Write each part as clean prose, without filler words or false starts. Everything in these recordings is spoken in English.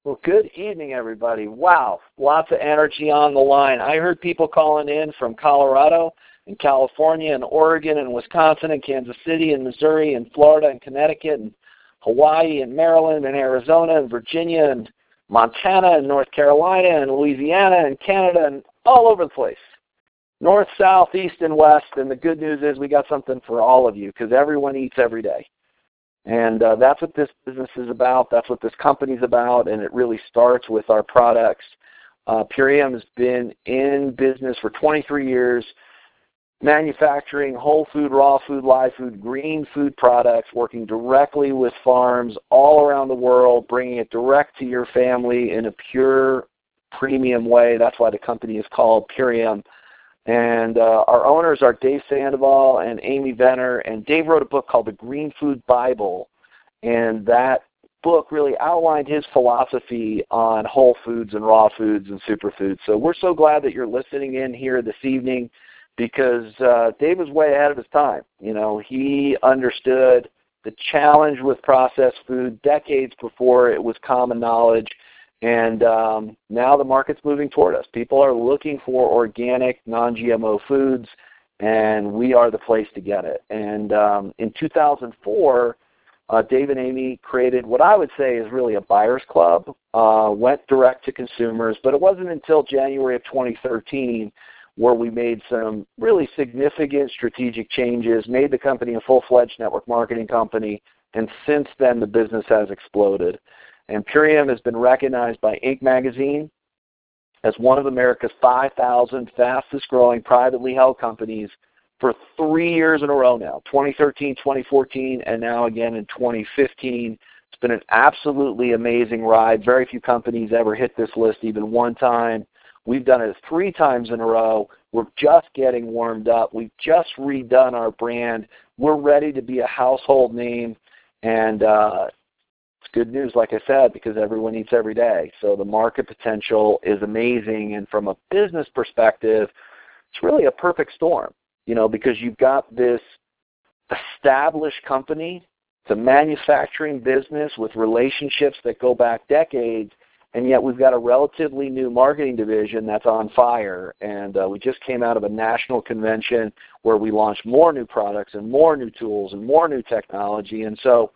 Well, good evening, everybody. Wow, lots of energy on the line. I heard people calling in from Colorado and California and Oregon and Wisconsin and Kansas City and Missouri and Florida and Connecticut and Hawaii and Maryland and Arizona and Virginia and Montana and North Carolina and Louisiana and Canada and all over the place. North, south, east, and west. And the good news is we got something for all of you because everyone eats every day. And that's what this business is about. That's what this company's about, and it really starts with our products. Purium has been in business for 23 years, manufacturing whole food, raw food, live food, green food products, working directly with farms all around the world, bringing it direct to your family in a pure, premium way. That's why the company is called Purium. And our owners are Dave Sandoval and Amy Venner, and Dave wrote a book called The Green Food Bible, and that book really outlined his philosophy on whole foods and raw foods and superfoods. So we're so glad that you're listening in here this evening because Dave was way ahead of his time. You know, he understood the challenge with processed food decades before it was common knowledge. And now the market's moving toward us. People are looking for organic, non-GMO foods, and we are the place to get it. And in 2004, Dave and Amy created what I would say is really a buyer's club, went direct to consumers, but it wasn't until January of 2013 where we made some really significant strategic changes, made the company a full-fledged network marketing company, and since then the business has exploded. And Purium has been recognized by Inc. magazine as one of America's 5,000 fastest-growing privately held companies for 3 years in a row now, 2013, 2014, and now again in 2015. It's been an absolutely amazing ride. Very few companies ever hit this list even one time. We've done it 3 times in a row. We're just getting warmed up. We've just redone our brand. We're ready to be a household name, and it's good news, like I said, because everyone eats every day. So the market potential is amazing. And from a business perspective, it's really a perfect storm, you know, because you've got this established company, it's a manufacturing business with relationships that go back decades, and yet we've got a relatively new marketing division that's on fire. And we just came out of a national convention where we launched more new products and more new tools and more new technology. And so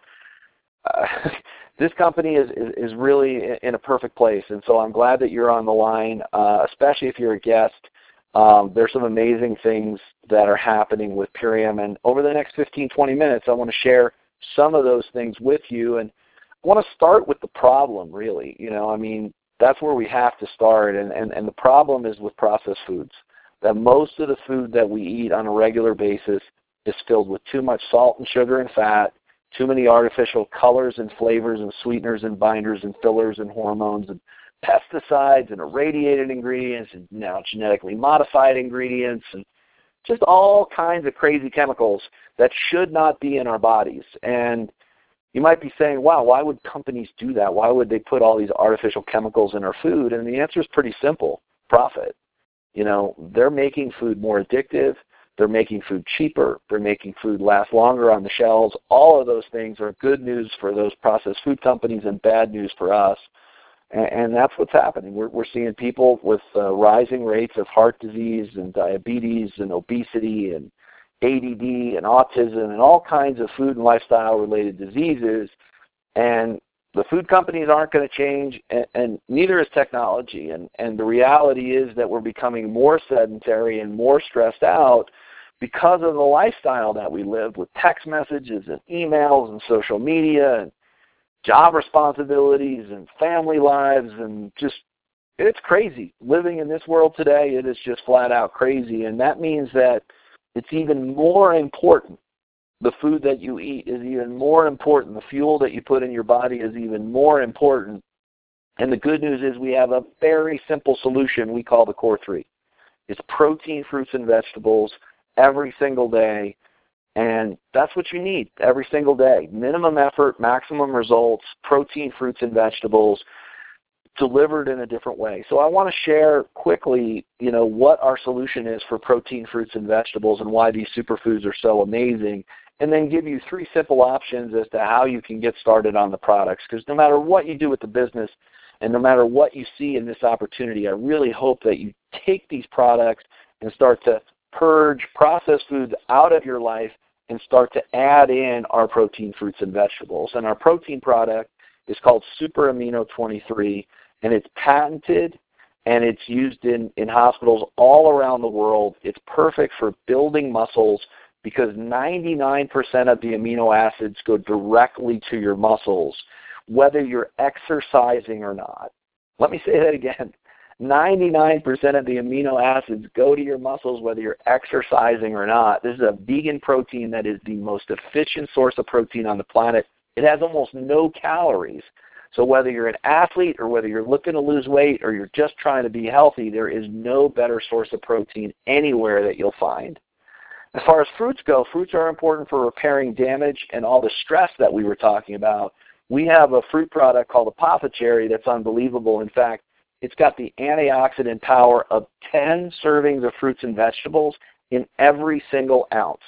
this company is really in a perfect place, and so I'm glad that you're on the line, especially if you're a guest. There's some amazing things that are happening with Purium, and over the next 15, 20 minutes, I want to share some of those things with you, and I want to start with the problem, really. You know, I mean, that's where we have to start, and the problem is with processed foods, that most of the food that we eat on a regular basis is filled with too much salt and sugar and fat, too many artificial colors and flavors and sweeteners and binders and fillers and hormones and pesticides and irradiated ingredients and now genetically modified ingredients and just all kinds of crazy chemicals that should not be in our bodies. And you might be saying, wow, why would companies do that? Why would they put all these artificial chemicals in our food? And the answer is pretty simple: profit. You know, they're making food more addictive. They're making food cheaper. They're making food last longer on the shelves. All of those things are good news for those processed food companies and bad news for us. And that's what's happening. We're seeing people with rising rates of heart disease and diabetes and obesity and ADD and autism and all kinds of food and lifestyle-related diseases. And the food companies aren't going to change, and neither is technology. And the reality is that we're becoming more sedentary and more stressed out because of the lifestyle that we live with text messages and emails and social media and job responsibilities and family lives, and just, it's crazy. Living in this world today, it is just flat out crazy, and that means that it's even more important. The food that you eat is even more important. The fuel that you put in your body is even more important. And the good news is we have a very simple solution we call the Core 3. It's protein, fruits, and vegetables every single day. And that's what you need every single day. Minimum effort, maximum results, protein, fruits, and vegetables delivered in a different way. So I want to share quickly, what our solution is for protein, fruits, and vegetables and why these superfoods are so amazing, and then give you 3 simple options as to how you can get started on the products. Because no matter what you do with the business, And no matter what you see in this opportunity, I really hope that you take these products and start to purge processed foods out of your life and start to add in our protein fruits and vegetables. And our protein product is called Super Amino 23, and it's patented, and it's used in hospitals all around the world. It's perfect for building muscles because 99% of the amino acids go directly to your muscles, whether you're exercising or not. Let me say that again. 99% of the amino acids go to your muscles whether you're exercising or not. This is a vegan protein that is the most efficient source of protein on the planet. It has almost no calories. So whether you're an athlete or whether you're looking to lose weight or you're just trying to be healthy, there is no better source of protein anywhere that you'll find. As far as fruits go, fruits are important for repairing damage and all the stress that we were talking about. We have a fruit product called Apothecary that's unbelievable. In fact, it's got the antioxidant power of 10 servings of fruits and vegetables in every single ounce.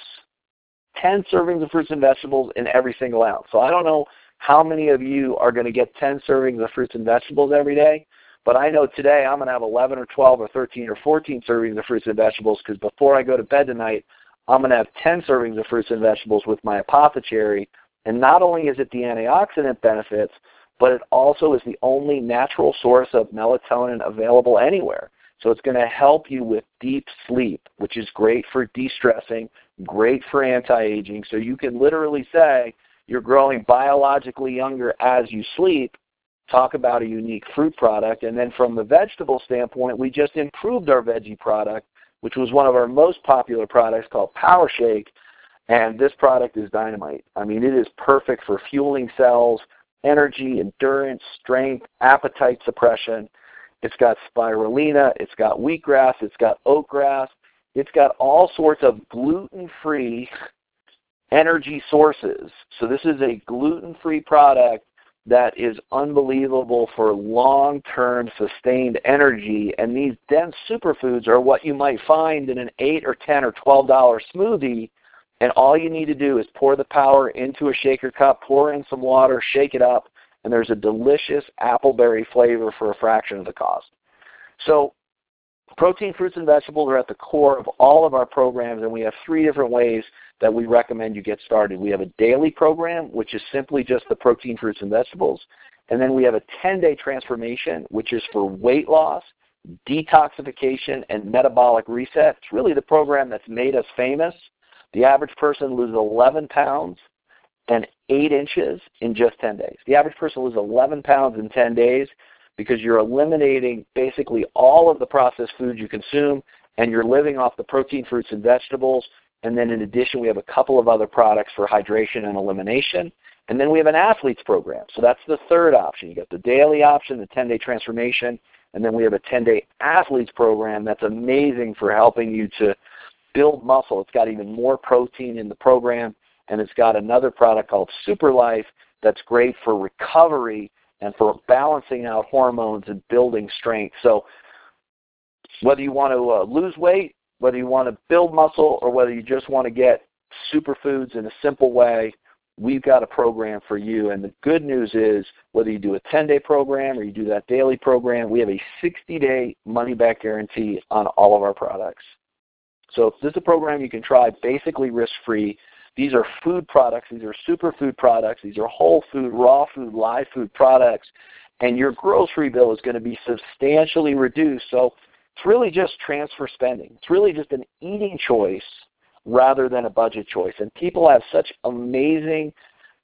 10 servings of fruits and vegetables in every single ounce. So I don't know how many of you are going to get 10 servings of fruits and vegetables every day, but I know today I'm going to have 11 or 12 or 13 or 14 servings of fruits and vegetables because before I go to bed tonight, I'm going to have 10 servings of fruits and vegetables with my Apothecary. And not only is it the antioxidant benefits, but it also is the only natural source of melatonin available anywhere. So it's going to help you with deep sleep, which is great for de-stressing, great for anti-aging. So you can literally say you're growing biologically younger as you sleep. Talk about a unique fruit product. And then from the vegetable standpoint, we just improved our veggie product, which was one of our most popular products called Power Shake. And this product is dynamite. I mean, it is perfect for fueling cells, energy, endurance, strength, appetite suppression. It's got spirulina, it's got wheatgrass, it's got oatgrass, it's got all sorts of gluten-free energy sources. So this is a gluten-free product that is unbelievable for long-term sustained energy. And these dense superfoods are what you might find in an $8 or $10 or $12 smoothie. And all you need to do is pour the power into a shaker cup, pour in some water, shake it up, and there's a delicious appleberry flavor for a fraction of the cost. So protein, fruits, and vegetables are at the core of all of our programs, and we have 3 different ways that we recommend you get started. We have a daily program, which is simply just the protein, fruits, and vegetables. And then we have a 10-day transformation, which is for weight loss, detoxification, and metabolic reset. It's really the program that's made us famous. The average person loses 11 pounds and 8 inches in just 10 days. The average person loses 11 pounds in 10 days because you're eliminating basically all of the processed foods you consume, and you're living off the protein, fruits, and vegetables. And then in addition, we have a couple of other products for hydration and elimination. And then we have an athletes program. So that's the third option. You got the daily option, the 10-day transformation, and then we have a 10-day athletes program that's amazing for helping you to build muscle. It's got even more protein in the program, and it's got another product called Super Life that's great for recovery and for balancing out hormones and building strength. So whether you want to lose weight, whether you want to build muscle, or whether you just want to get superfoods in a simple way, we've got a program for you. And the good news is whether you do a 10-day program or you do that daily program, we have a 60-day money-back guarantee on all of our products. So this is a program you can try basically risk-free. These are food products. These are superfood products. These are whole food, raw food, live food products. And your grocery bill is going to be substantially reduced. So it's really just transfer spending. It's really just an eating choice rather than a budget choice. And people have such amazing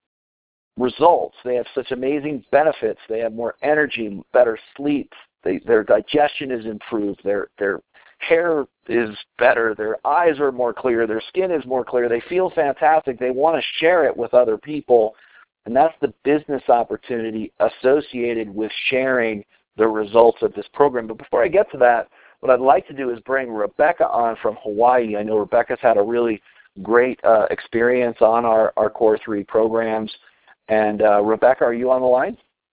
results. They have such amazing benefits. They have more energy, better sleep. Their digestion is improved. Their hair is better. Their eyes are more clear. Their skin is more clear. They feel fantastic. They want to share it with other people. And that's the business opportunity associated with sharing the results of this program. But before I get to that, what I'd like to do is bring Rebecca on from Hawaii. I know Rebecca's had a really great experience on our Core 3 programs. And Rebecca, are you on the line?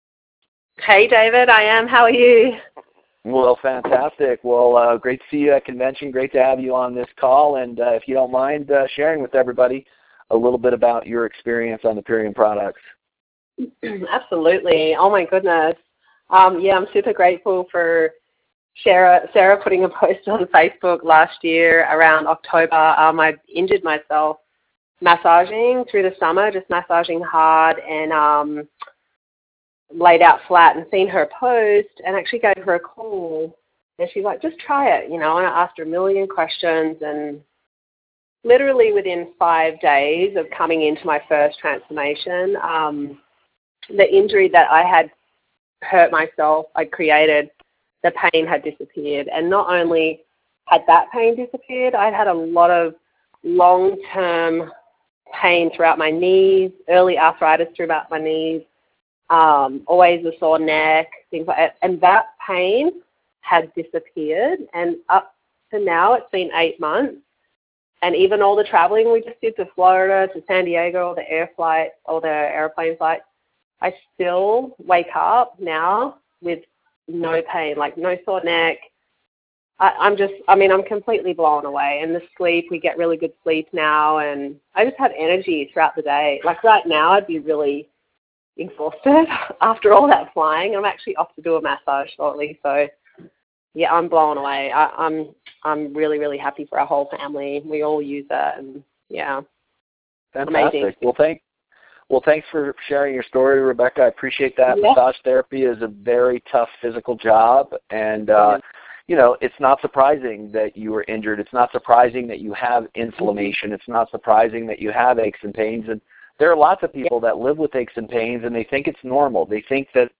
Hey, David, I am. How are you? Well, fantastic. Well, great to see you at convention. Great to have you on this call. And if you don't mind sharing with everybody a little bit about your experience on the Purion products. Absolutely. Oh, my goodness. Yeah, I'm super grateful for Sarah putting a post on Facebook last year around October. I injured myself massaging through the summer, just massaging hard, and laid out flat, and seen her post and actually gave her a call. And she's like, just try it, and I asked her a million questions, and literally within 5 days of coming into my first transformation, the injury that I had hurt myself, I created, the pain had disappeared. And not only had that pain disappeared, I'd had a lot of long-term pain throughout my knees, early arthritis throughout my knees, always a sore neck, things like that. And that pain had disappeared. And up to now, it's been 8 months. And even all the traveling we just did to Florida, to San Diego, all the airplane flights, I still wake up now with no pain, like no sore neck. I'm completely blown away. And the sleep, we get really good sleep now, and I just have energy throughout the day. Like right now, I'd be really exhausted after all that flying. I'm actually off to do a massage shortly, so yeah, I'm blown away. I'm really, really happy for our whole family. We all use it, and yeah. Fantastic. Amazing. Well, thanks for sharing your story, Rebecca. I appreciate that. Yeah. Massage therapy is a very tough physical job, and it's not surprising that you were injured. It's not surprising that you have inflammation. It's not surprising that you have aches and pains. And there are lots of people that live with aches and pains, and they think it's normal. They think that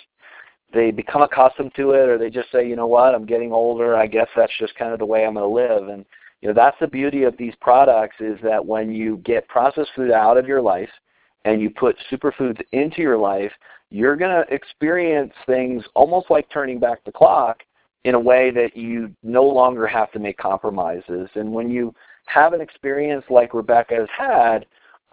they become accustomed to it, or they just say, you know what, I'm getting older. I guess that's just kind of the way I'm going to live. And that's the beauty of these products, is that when you get processed food out of your life and you put superfoods into your life, you're going to experience things almost like turning back the clock in a way that you no longer have to make compromises. And when you have an experience like Rebecca has had,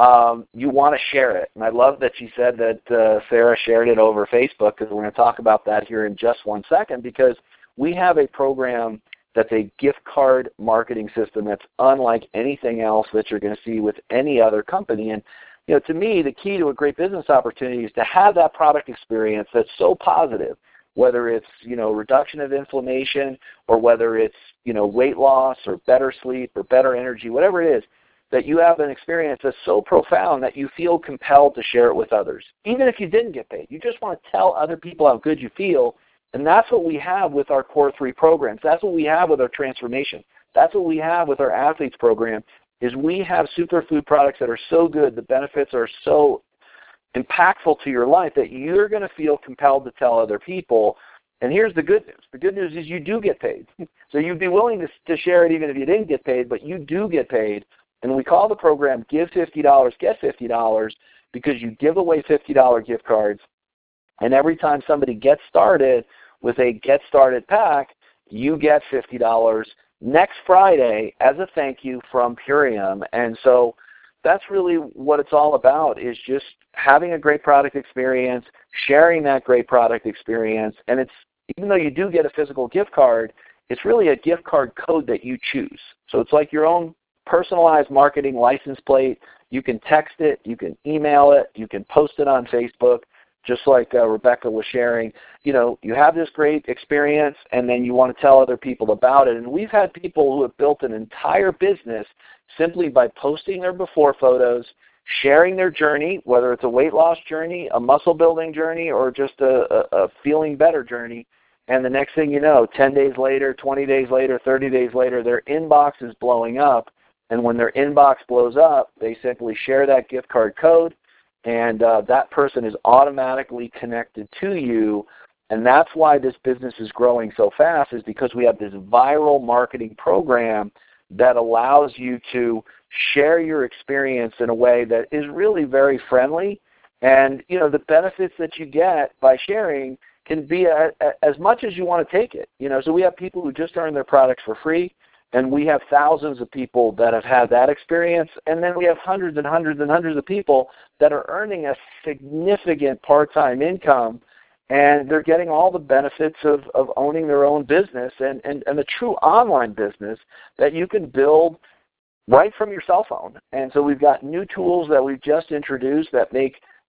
you want to share it. And I love that she said that Sarah shared it over Facebook, because we're going to talk about that here in just 1 second, because we have a program that's a gift card marketing system that's unlike anything else that you're going to see with any other company. And to me, the key to a great business opportunity is to have that product experience that's so positive, whether it's, reduction of inflammation, or whether it's, weight loss or better sleep or better energy, whatever it is, that you have an experience that's so profound that you feel compelled to share it with others. Even if you didn't get paid, you just want to tell other people how good you feel. And that's what we have with our Core 3 programs. That's what we have with our transformation. That's what we have with our athletes program, is we have superfood products that are so good, the benefits are so impactful to your life that you're going to feel compelled to tell other people. And here's the good news. The good news is you do get paid. So you'd be willing to share it even if you didn't get paid, but you do get paid. And we call the program Give $50, Get $50, because you give away $50 gift cards. And every time somebody gets started with a Get Started pack, you get $50 next Friday as a thank you from Purium. And so that's really what it's all about, is just having a great product experience, sharing that great product experience. And it's, even though you do get a physical gift card, it's really a gift card code that you choose. So it's like your own personalized marketing license plate. You can text it, you can email it, you can post it on Facebook, just like Rebecca was sharing. You have this great experience, and then you want to tell other people about it. And we've had people who have built an entire business simply by posting their before photos, sharing their journey, whether it's a weight loss journey, a muscle building journey, or just a feeling better journey. And the next thing you know, 10 days later, 20 days later, 30 days later, their inbox is blowing up. And when their inbox blows up, they simply share that gift card code, and that person is automatically connected to you. And that's why this business is growing so fast, is because we have this viral marketing program that allows you to share your experience in a way that is really very friendly. And, the benefits that you get by sharing can be as much as you want to take it. So we have people who just earn their products for free, and we have thousands of people that have had that experience. And then we have hundreds and hundreds and hundreds of people that are earning a significant part-time income, and they're getting all the benefits of owning their own business and the true online business that you can build right from your cell phone. And so we've got new tools that we've just introduced that make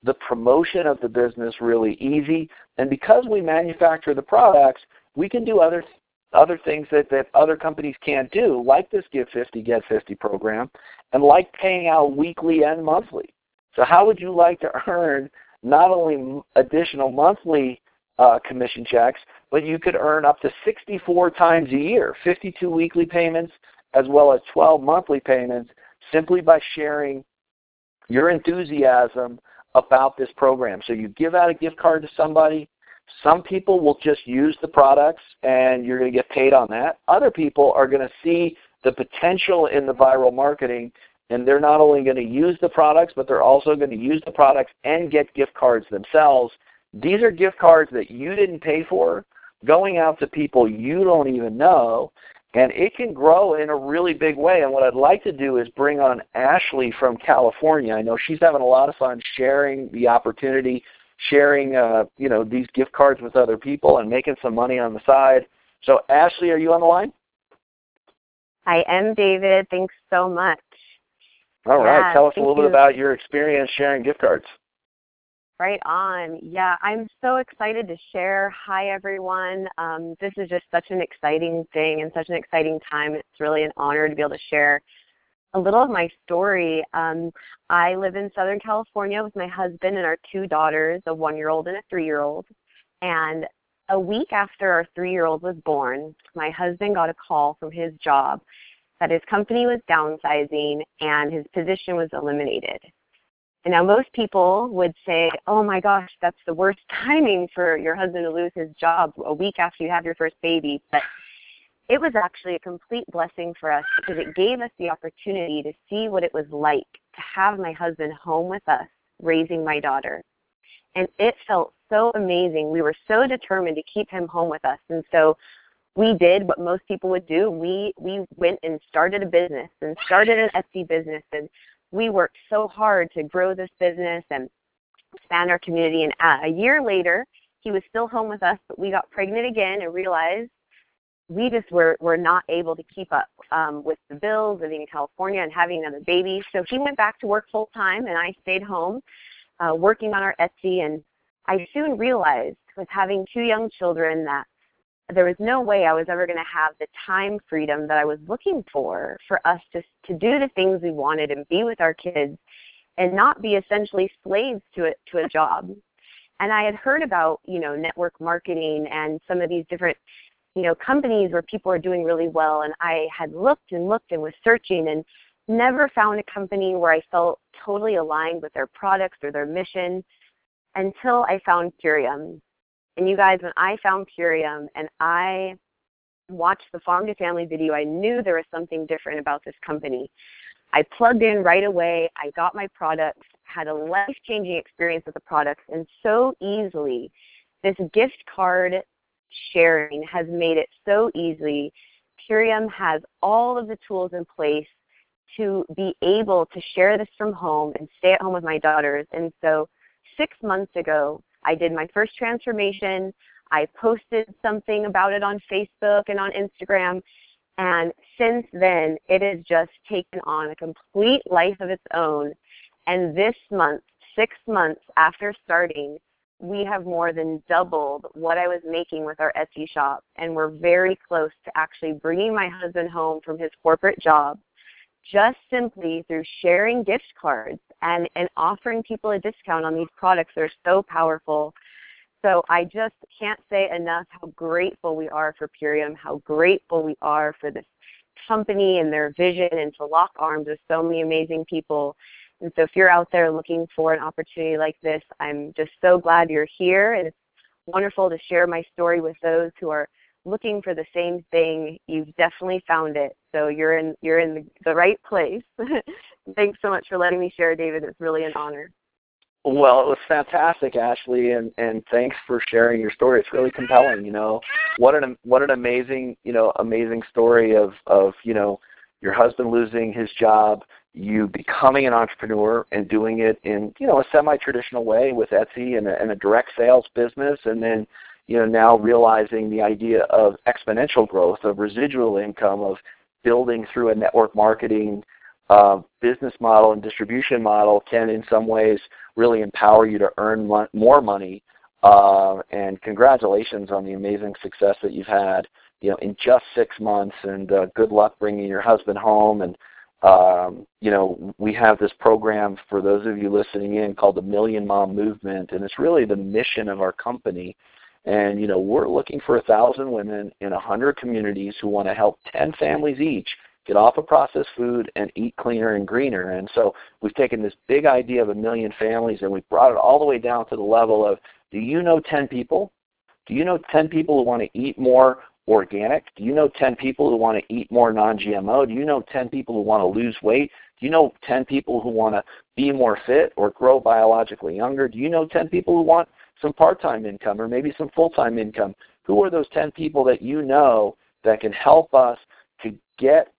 the promotion of the business really easy. And because we manufacture the products, we can do other things that other companies can't do, like this Give 50, Get 50 program, and like paying out weekly and monthly. So how would you like to earn not only additional monthly commission checks, but you could earn up to 64 times a year, 52 weekly payments as well as 12 monthly payments, simply by sharing your enthusiasm about this program. So you give out a gift card to somebody. Some people will just use the products and you're going to get paid on that. Other people are going to see the potential in the viral marketing, and they're not only going to use the products, but they're also going to use the products and get gift cards themselves. These are gift cards that you didn't pay for, going out to people you don't even know, and it can grow in a really big way. And what I'd like to do is bring on Ashley from California. I know she's having a lot of fun sharing the opportunity, sharing these gift cards with other people and making some money on the side. So Ashley, are you on the line? I am, David. Thanks so much. All right. Tell us a little bit about your experience sharing gift cards. Right on. Yeah, I'm so excited to share. Hi, everyone. This is just such an exciting thing and such an exciting time. It's really an honor to be able to share a little of my story. I live in Southern California with my husband and our 2 daughters, a 1-year-old and a 3-year-old. And a week after our 3-year-old was born, my husband got a call from his job that his company was downsizing and his position was eliminated. And now most people would say, oh my gosh, that's the worst timing for your husband to lose his job a week after you have your first baby. But it was actually a complete blessing for us because it gave us the opportunity to see what it was like to have my husband home with us raising my daughter. And it felt so amazing. We were so determined to keep him home with us. And so we did what most people would do. We went and started a business and started an Etsy business, and we worked so hard to grow this business and expand our community. And a year later, he was still home with us, but we got pregnant again and realized we just were not able to keep up with the bills, living in California and having another baby. So he went back to work full time, and I stayed home working on our Etsy. And I soon realized with having 2 young children that there was no way I was ever going to have the time freedom that I was looking for us to do the things we wanted and be with our kids and not be essentially slaves to a job. And I had heard about, network marketing and some of these different, companies where people are doing really well. And I had looked and looked and was searching and never found a company where I felt totally aligned with their products or their mission until I found Purium. And you guys, when I found Purium and I watched the Farm to Family video, I knew there was something different about this company. I plugged in right away. I got my products, had a life-changing experience with the products, and so easily this gift card sharing has made it so easy. Purium has all of the tools in place to be able to share this from home and stay at home with my daughters. And so 6 months ago, I did my first transformation. I posted something about it on Facebook and on Instagram. And since then, it has just taken on a complete life of its own. And this month, 6 months after starting, we have more than doubled what I was making with our Etsy shop. And we're very close to actually bringing my husband home from his corporate job just simply through sharing gift cards and offering people a discount on these products that are so powerful. So I just can't say enough how grateful we are for Purium, how grateful we are for this company and their vision, and to lock arms with so many amazing people. And so if you're out there looking for an opportunity like this, I'm just so glad you're here. And it's wonderful to share my story with those who are looking for the same thing. You've definitely found it. So you're in the right place. Thanks so much for letting me share, David. It's really an honor. Well, it was fantastic, Ashley, and thanks for sharing your story. It's really compelling. What an amazing amazing story of your husband losing his job, you becoming an entrepreneur and doing it in a semi-traditional way with Etsy and a direct sales business, and then now realizing the idea of exponential growth, of residual income, of building through a network marketing business model and distribution model can in some ways really empower you to earn more money. And congratulations on the amazing success that you've had, in just 6 months, and good luck bringing your husband home. And, we have this program for those of you listening in called the Million Mom Movement, and it's really the mission of our company. And, we're looking for 1,000 women in 100 communities who want to help 10 families each get off of processed food and eat cleaner and greener. And so we've taken this big idea of 1 million families, and we've brought it all the way down to the level of, do you know 10 people? Do you know 10 people who want to eat more organic? Do you know 10 people who want to eat more non-GMO? Do you know 10 people who want to lose weight? Do you know 10 people who want to be more fit or grow biologically younger? Do you know 10 people who want some part-time income or maybe some full-time income? Who are those 10 people that you know that can help us to get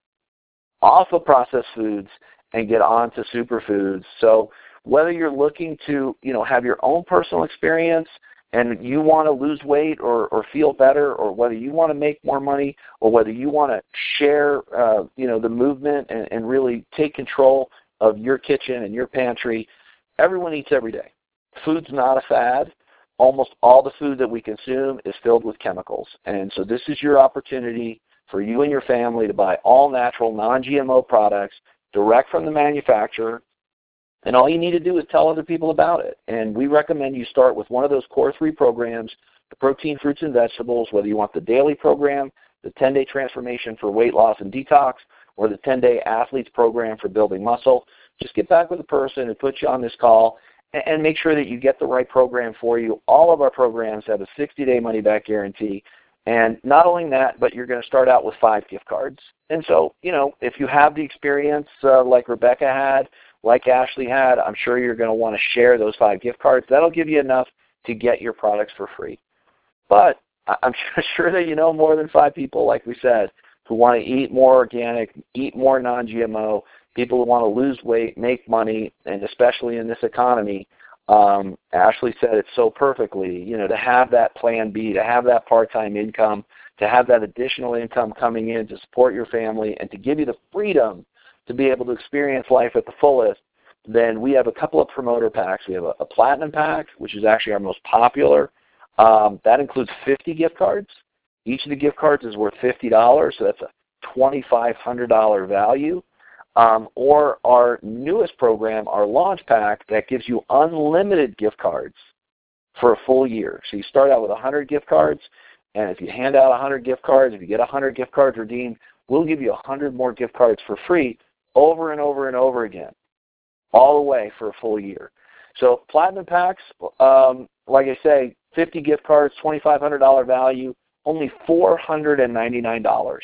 off of processed foods and get onto superfoods? So whether you're looking to, have your own personal experience and you want to lose weight or feel better, or whether you want to make more money, or whether you want to share, the movement and really take control of your kitchen and your pantry, everyone eats every day. Food's not a fad. Almost all the food that we consume is filled with chemicals. And so this is your opportunity for you and your family to buy all natural, non-GMO products direct from the manufacturer. And all you need to do is tell other people about it. And we recommend you start with one of those core 3 programs, the protein, fruits, and vegetables, whether you want the daily program, the 10-day transformation for weight loss and detox, or the 10-day athletes program for building muscle. Just get back with the person who put you on this call and make sure that you get the right program for you. All of our programs have a 60-day money-back guarantee. And not only that, but you're going to start out with 5 gift cards. And so, if you have the experience like Rebecca had, like Ashley had, I'm sure you're going to want to share those 5 gift cards. That'll give you enough to get your products for free. But I'm sure that you know more than 5 people, like we said, who want to eat more organic, eat more non-GMO, people who want to lose weight, make money, and especially in this economy. Ashley said it so perfectly, to have that plan B, to have that part-time income, to have that additional income coming in to support your family and to give you the freedom to be able to experience life at the fullest. Then we have a couple of promoter packs. We have a platinum pack, which is actually our most popular. That includes 50 gift cards. Each of the gift cards is worth $50, so that's a $2,500 value. Or our newest program, our launch pack, that gives you unlimited gift cards for a full year. So you start out with 100 gift cards, and if you hand out 100 gift cards, if you get 100 gift cards redeemed, we'll give you 100 more gift cards for free over and over and over again, all the way for a full year. So platinum packs, like I say, 50 gift cards, $2,500 value, only $499.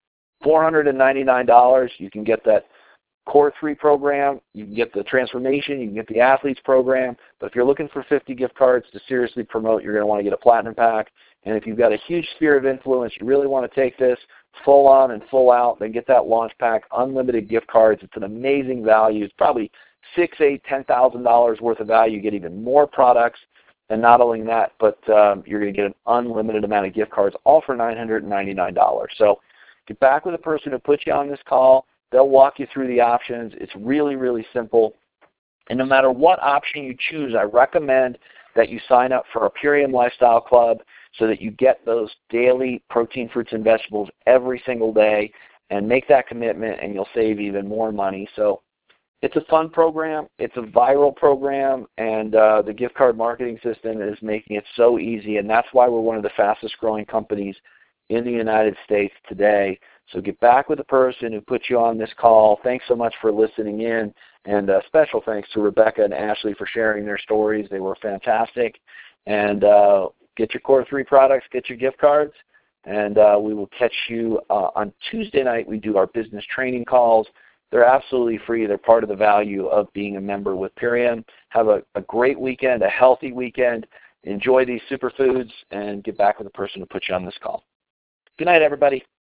$499, you can get that Core 3 program, you can get the transformation, you can get the athletes program, but if you're looking for 50 gift cards to seriously promote, you're going to want to get a platinum pack. And if you've got a huge sphere of influence, you really want to take this full on and full out, then get that launch pack, unlimited gift cards. It's an amazing value. It's probably $6,000, $8,000, $10,000 worth of value. You get even more products. And not only that, but you're going to get an unlimited amount of gift cards, all for $999. So get back with the person who put you on this call. They'll walk you through the options. It's really, really simple. And no matter what option you choose, I recommend that you sign up for our Purium Lifestyle Club so that you get those daily protein, fruits, and vegetables every single day, and make that commitment, and you'll save even more money. So it's a fun program. It's a viral program, and the gift card marketing system is making it so easy, and that's why we're one of the fastest growing companies in the United States today. So get back with the person who put you on this call. Thanks so much for listening in, and special thanks to Rebecca and Ashley for sharing their stories. They were fantastic. And get your Core 3 products, get your gift cards, and we will catch you on Tuesday night. We do our business training calls. They're absolutely free. They're part of the value of being a member with Purium. Have a great weekend, a healthy weekend. Enjoy these superfoods, and get back with the person who put you on this call. Good night, everybody.